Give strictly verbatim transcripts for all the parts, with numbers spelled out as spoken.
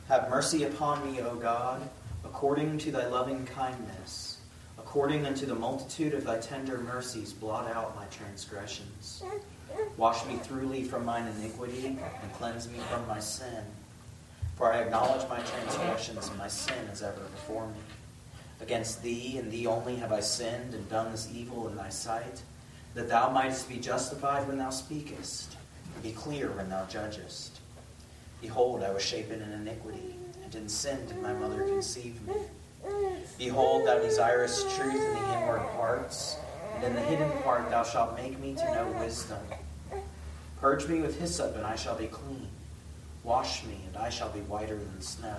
Have mercy upon me, O God, according to thy loving kindness. According unto the multitude of thy tender mercies, blot out my transgressions. Wash me thoroughly from mine iniquity, and cleanse me from my sin. For I acknowledge my transgressions, and my sin is ever before me. Against thee, and thee only, have I sinned, and done this evil in thy sight, that thou mightest be justified when thou speakest, and be clear when thou judgest. Behold, I was shapen in iniquity, and in sin did my mother conceive me. Behold, thou desirest truth in the inward parts, and in the hidden part thou shalt make me to know wisdom. Purge me with hyssop, and I shall be clean. Wash me, and I shall be whiter than snow.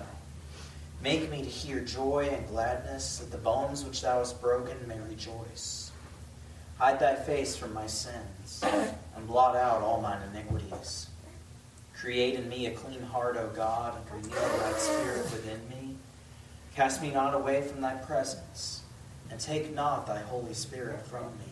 Make me to hear joy and gladness, that the bones which thou hast broken may rejoice. Hide thy face from my sins, and blot out all mine iniquities. Create in me a clean heart, O God, and renew the right spirit within me. Cast me not away from thy presence, and take not thy Holy Spirit from me.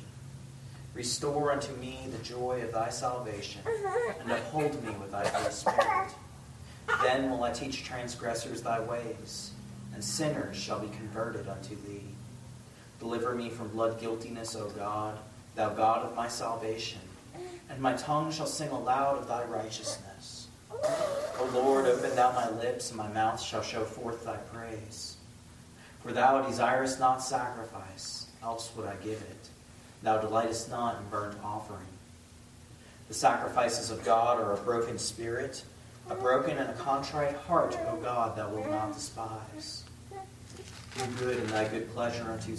Restore unto me the joy of thy salvation, and uphold me with thy Holy Spirit. Then will I teach transgressors thy ways, and sinners shall be converted unto thee. Deliver me from blood guiltiness, O God, thou God of my salvation, and my tongue shall sing aloud of thy righteousness. O Lord, open thou my lips, and my mouth shall show forth thy praise. For thou desirest not sacrifice, else would I give it. Thou delightest not in burnt offering. The sacrifices of God are a broken spirit, a broken and a contrite heart, O God, thou wilt not despise. Do good in thy good pleasure unto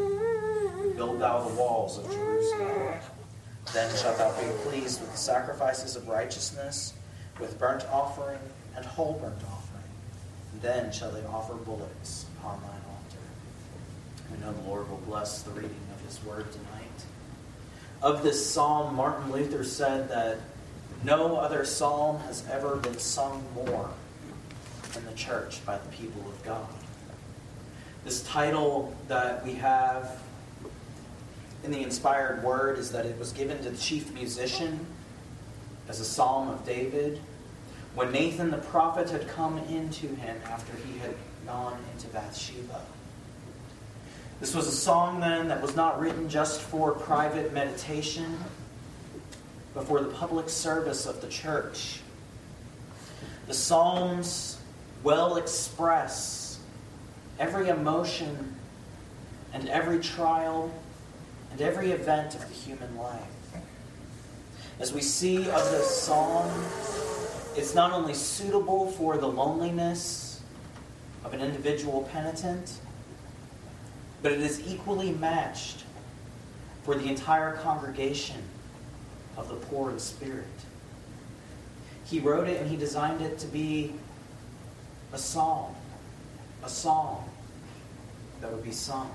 Zion. Build thou the walls of Jerusalem. Then shalt thou be pleased with the sacrifices of righteousness, with burnt offering and whole burnt offering. And then shall they offer bullocks upon thine altar. We know the Lord will bless the reading of his word tonight. Of this psalm, Martin Luther said that no other psalm has ever been sung more in the church by the people of God. This title that we have in the inspired word is that it was given to the chief musician as a psalm of David when Nathan the prophet had come into him after he had gone into Bathsheba. This was a song then that was not written just for private meditation, but for the public service of the church. The Psalms well express every emotion and every trial and every event of the human life. As we see of this psalm, it's not only suitable for the loneliness of an individual penitent, but it is equally matched for the entire congregation of the poor in spirit. He wrote it and he designed it to be a psalm, a song that would be sung.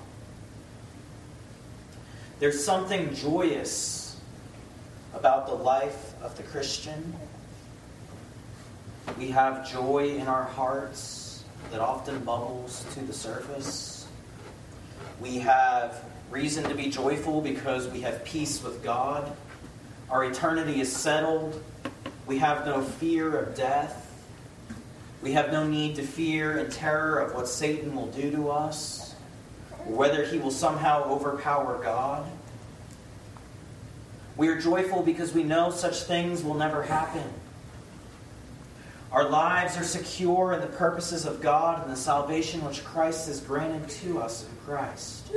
There's something joyous about the life of the Christian. We have joy in our hearts that often bubbles to the surface. We have reason to be joyful because we have peace with God. Our eternity is settled. We have no fear of death. We have no need to fear and terror of what Satan will do to us, or whether he will somehow overpower God. We are joyful because we know such things will never happen. Our lives are secure in the purposes of God and the salvation which Christ has granted to us in Christ.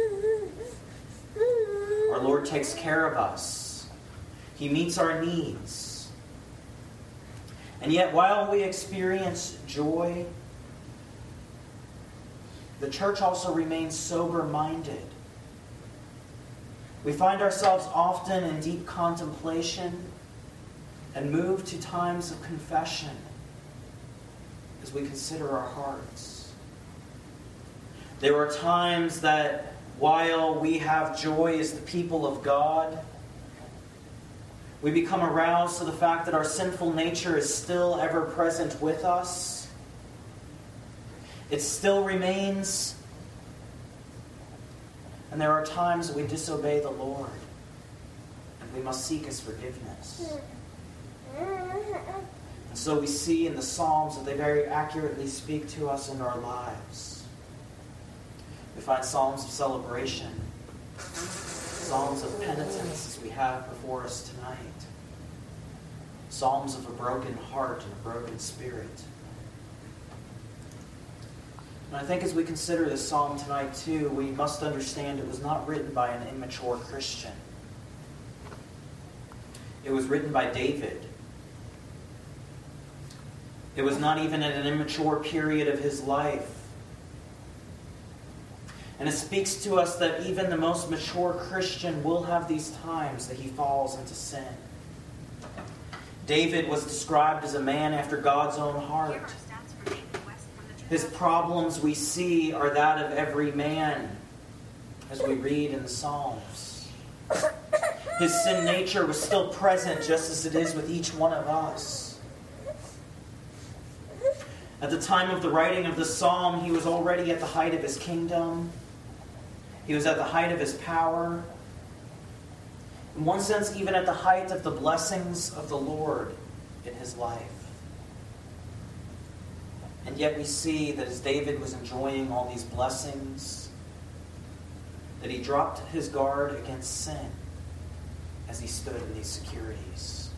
Our Lord takes care of us. He meets our needs. And yet, while we experience joy, the church also remains sober-minded. We find ourselves often in deep contemplation and move to times of confession as we consider our hearts. There are times that while we have joy as the people of God, we become aroused to the fact that our sinful nature is still ever present with us. It still remains. And there are times that we disobey the Lord, and we must seek his forgiveness. And so we see in the Psalms that they very accurately speak to us in our lives. We find psalms of celebration, psalms of penitence as we have before us tonight, psalms of a broken heart and a broken spirit. And I think as we consider this psalm tonight too, we must understand it was not written by an immature Christian. It was written by David. It was not even in an immature period of his life. And it speaks to us that even the most mature Christian will have these times that he falls into sin. David was described as a man after God's own heart. His problems we see are that of every man, as we read in the Psalms. His sin nature was still present just as it is with each one of us. At the time of the writing of the psalm, he was already at the height of his kingdom. He was at the height of his power. In one sense, even at the height of the blessings of the Lord in his life. And yet we see that as David was enjoying all these blessings, that he dropped his guard against sin as he stood in these securities.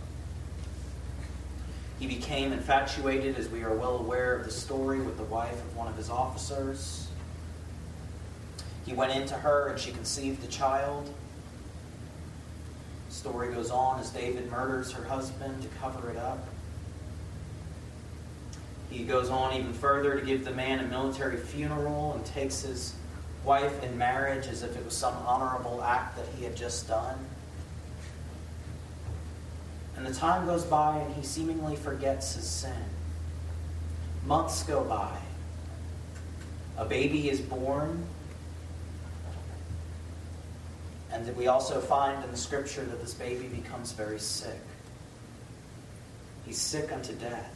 He became infatuated, as we are well aware of the story, with the wife of one of his officers. He went into her and she conceived the child. The story goes on as David murders her husband to cover it up. He goes on even further to give the man a military funeral and takes his wife in marriage as if it was some honorable act that he had just done. And the time goes by and he seemingly forgets his sin. Months go by. A baby is born. And that we also find in the scripture that this baby becomes very sick. He's sick unto death.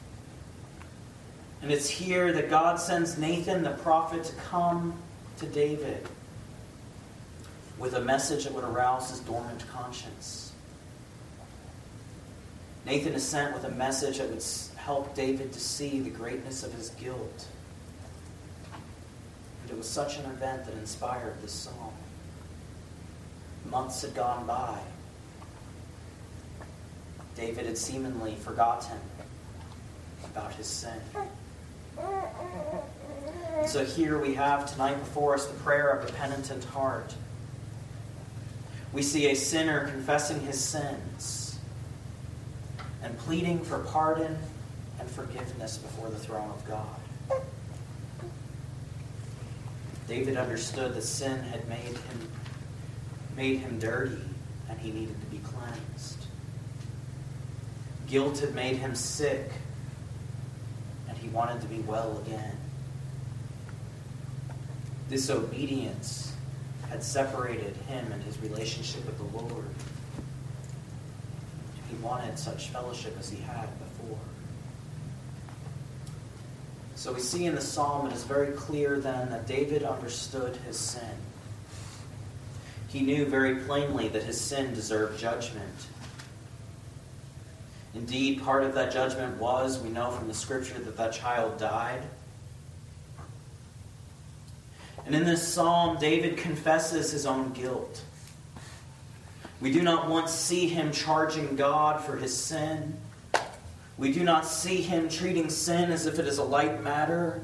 And it's here that God sends Nathan the prophet to come to David with a message that would arouse his dormant conscience. Nathan is sent with a message that would help David to see the greatness of his guilt. And it was such an event that inspired this psalm. Months had gone by. David had seemingly forgotten about his sin. And so here we have tonight before us the prayer of a penitent heart. We see a sinner confessing his sins and pleading for pardon and forgiveness before the throne of God. David understood that sin had made him made him dirty and he needed to be cleansed. Guilt had made him sick and he wanted to be well again. Disobedience had separated him and his relationship with the Lord. He wanted such fellowship as he had before. So we see in the psalm, it is very clear then that David understood his sin. He knew very plainly that his sin deserved judgment. Indeed, part of that judgment was, we know from the scripture, that that child died. And in this psalm, David confesses his own guilt. We do not once see him charging God for his sin. We do not see him treating sin as if it is a light matter.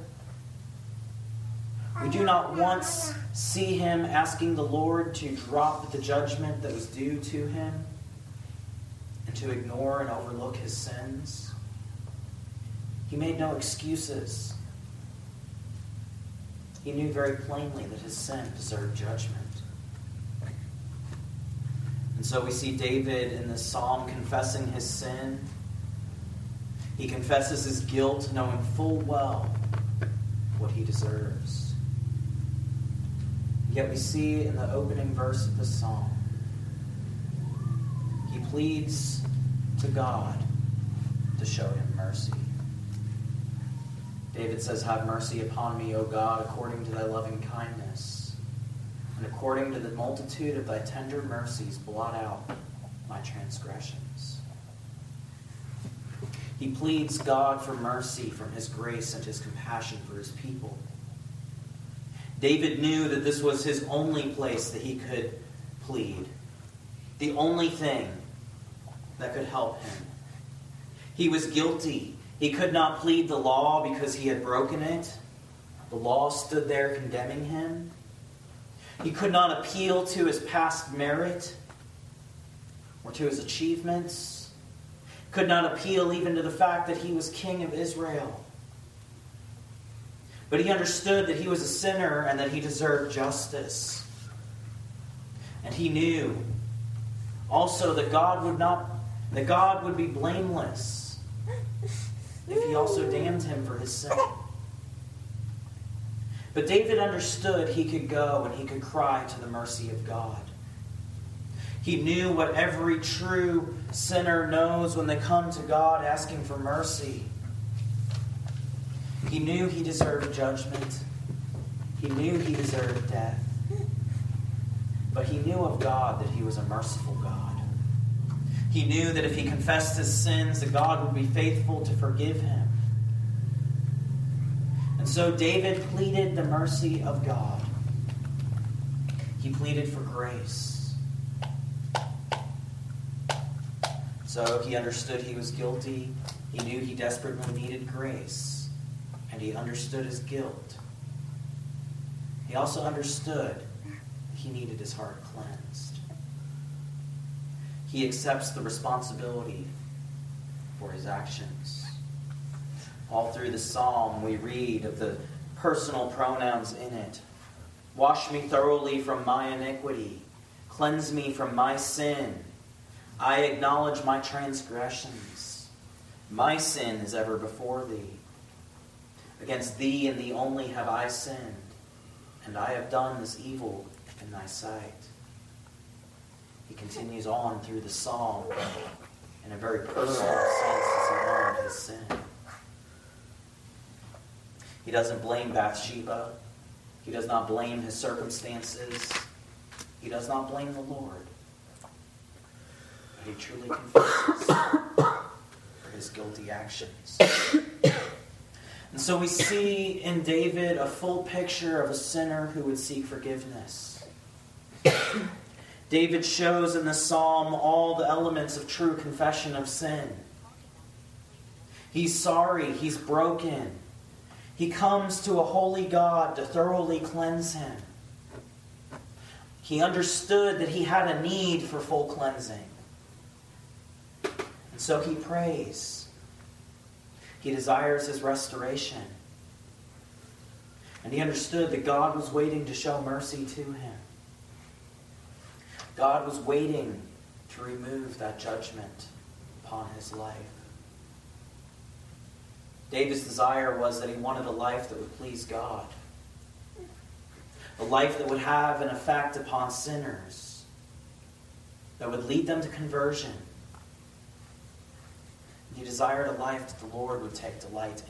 We do not once see him asking the Lord to drop the judgment that was due to him and to ignore and overlook his sins. He made no excuses. He knew very plainly that his sin deserved judgment. And so we see David in this psalm confessing his sin. He confesses his guilt, knowing full well what he deserves. Yet we see in the opening verse of the psalm, he pleads to God to show him mercy. David says, "Have mercy upon me, O God, according to thy loving kindness, and according to the multitude of thy tender mercies, blot out my transgressions." He pleads God for mercy from his grace and his compassion for his people. David knew that this was his only place that he could plead. The only thing that could help him. He was guilty. He could not plead the law because he had broken it. The law stood there condemning him. He could not appeal to his past merit or to his achievements. Could not appeal even to the fact that he was king of Israel. But he understood that he was a sinner and that he deserved justice. And he knew also that God would not, that God would be blameless if he also damned him for his sin. But David understood he could go and he could cry to the mercy of God. He knew what every true sinner knows when they come to God asking for mercy. He knew he deserved judgment. He knew he deserved death. But he knew of God that he was a merciful God. He knew that if he confessed his sins, that God would be faithful to forgive him. And so David pleaded the mercy of God. He pleaded for grace. So he understood he was guilty. He knew he desperately needed grace. And he understood his guilt. He also understood he needed his heart cleansed. He accepts the responsibility for his actions. All through the psalm, we read of the personal pronouns in it. Wash me thoroughly from my iniquity. Cleanse me from my sin. I acknowledge my transgressions. My sin is ever before thee. Against thee and thee only have I sinned, and I have done this evil in thy sight. He continues on through the psalm in a very personal sense as he owned his sin. He doesn't blame Bathsheba. He does not blame his circumstances. He does not blame the Lord. But he truly confesses for his guilty actions. And so we see in David a full picture of a sinner who would seek forgiveness. David shows in the psalm all the elements of true confession of sin. He's sorry. He's broken. He comes to a holy God to thoroughly cleanse him. He understood that he had a need for full cleansing. And so he prays. He desires his restoration. And he understood that God was waiting to show mercy to him. God was waiting to remove that judgment upon his life. David's desire was that he wanted a life that would please God. A life that would have an effect upon sinners. That would lead them to conversion. He desired a life that the Lord would take delight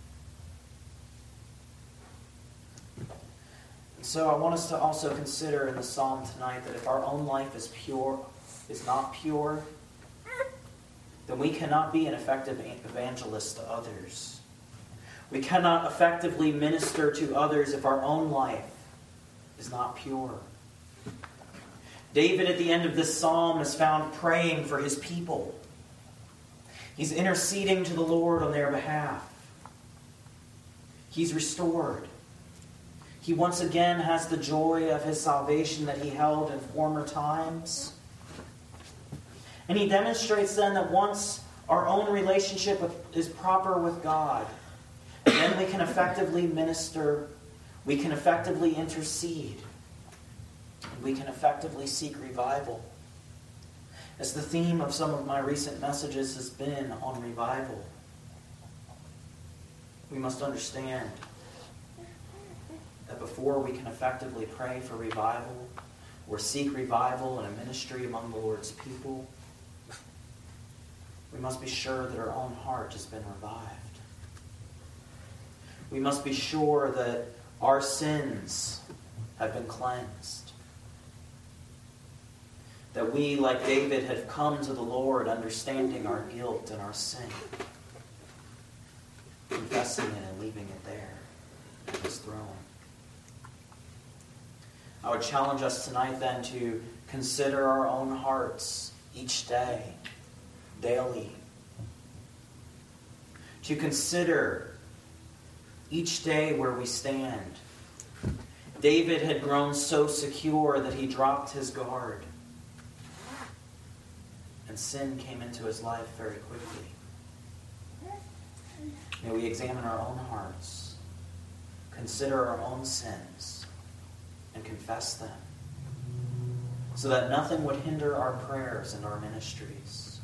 in. And so I want us to also consider in the psalm tonight that if our own life is pure, is not pure, then we cannot be an effective evangelist to others. We cannot effectively minister to others if our own life is not pure. David at the end of this psalm is found praying for his people. He's interceding to the Lord on their behalf. He's restored. He once again has the joy of his salvation that he held in former times. And he demonstrates then that once our own relationship is proper with God, then we can effectively minister, we can effectively intercede, and we can effectively seek revival. As the theme of some of my recent messages has been on revival, we must understand that before we can effectively pray for revival or seek revival in a ministry among the Lord's people, we must be sure that our own heart has been revived. We must be sure that our sins have been cleansed. That we, like David, have come to the Lord understanding our guilt and our sin. confessing it and leaving it there at his throne. I would challenge us tonight then to consider our own hearts each day, daily. To consider each day where we stand. David had grown so secure that he dropped his guard. And sin came into his life very quickly. May we examine our own hearts, consider our own sins, and confess them, so that nothing would hinder our prayers and our ministries.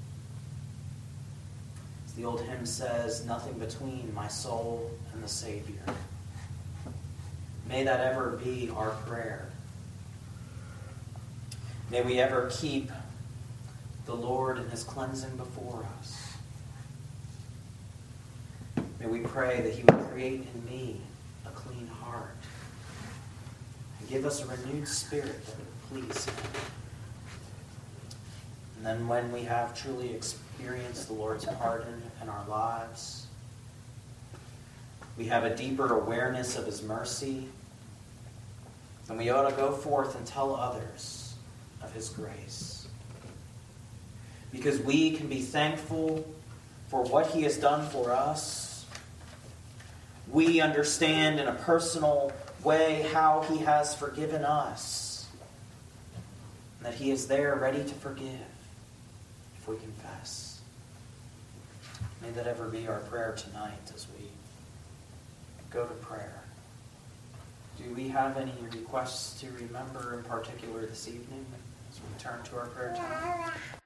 As the old hymn says, nothing between my soul and the Savior. May that ever be our prayer. May we ever keep the Lord and his cleansing before us. May we pray that he would create in me a clean heart and give us a renewed spirit that would please him. And then when we have truly experienced the Lord's pardon in our lives, we have a deeper awareness of his mercy, and we ought to go forth and tell others of his grace. Because we can be thankful for what he has done for us. We understand in a personal way how he has forgiven us. And that he is there ready to forgive if we confess. May that ever be our prayer tonight as we go to prayer. Do we have any requests to remember in particular this evening as we turn to our prayer time?